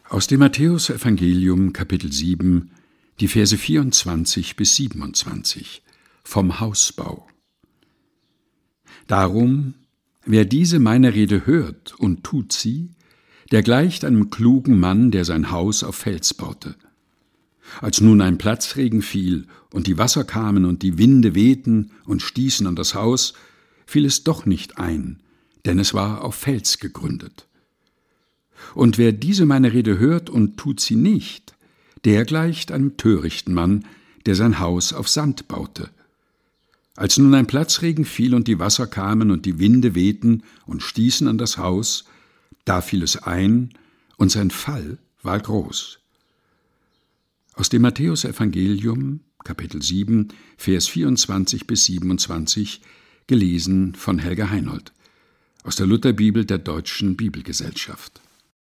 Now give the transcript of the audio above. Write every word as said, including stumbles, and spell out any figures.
Aus dem Matthäusevangelium, Kapitel sieben, die Verse vierundzwanzig bis siebenundzwanzig, vom Hausbau. Darum, wer diese meine Rede hört und tut sie, der gleicht einem klugen Mann, der sein Haus auf Fels baute. Als nun ein Platzregen fiel und die Wasser kamen und die Winde wehten und stießen an das Haus, fiel es doch nicht ein, denn es war auf Fels gegründet. Und wer diese meine Rede hört und tut sie nicht, der gleicht einem törichten Mann, der sein Haus auf Sand baute. Als nun ein Platzregen fiel und die Wasser kamen und die Winde wehten und stießen an das Haus, da fiel es ein, und sein Fall war groß. Aus dem Matthäusevangelium, Kapitel sieben, Vers vierundzwanzig bis siebenundzwanzig, gelesen von Helga Heinold, aus der Lutherbibel der Deutschen Bibelgesellschaft.